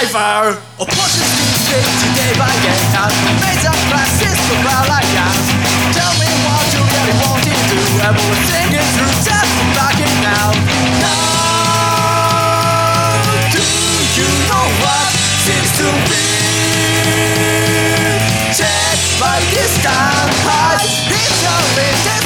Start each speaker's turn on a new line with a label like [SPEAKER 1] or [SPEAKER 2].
[SPEAKER 1] fire.
[SPEAKER 2] Opportunity day by day, and major crisis to cry like gas. Tell me what you really want to do. Everything is through, just back it now. Now, do you know what seems to be? Check by this time, it's only this.